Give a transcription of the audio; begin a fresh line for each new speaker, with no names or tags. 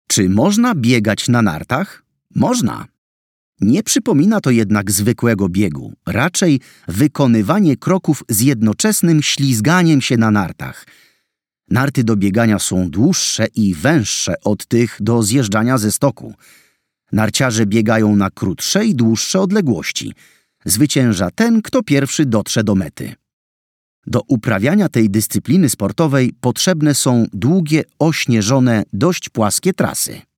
Czy można biegać na nartach? Można. Nie przypomina to jednak zwykłego biegu, raczej wykonywanie kroków z jednoczesnym ślizganiem się na nartach. Narty do biegania są dłuższe i węższe od tych do zjeżdżania ze stoku. Narciarze biegają na krótsze i dłuższe odległości. Zwycięża ten, kto pierwszy dotrze do mety. Do uprawiania tej dyscypliny sportowej potrzebne są długie, ośnieżone, dość płaskie trasy.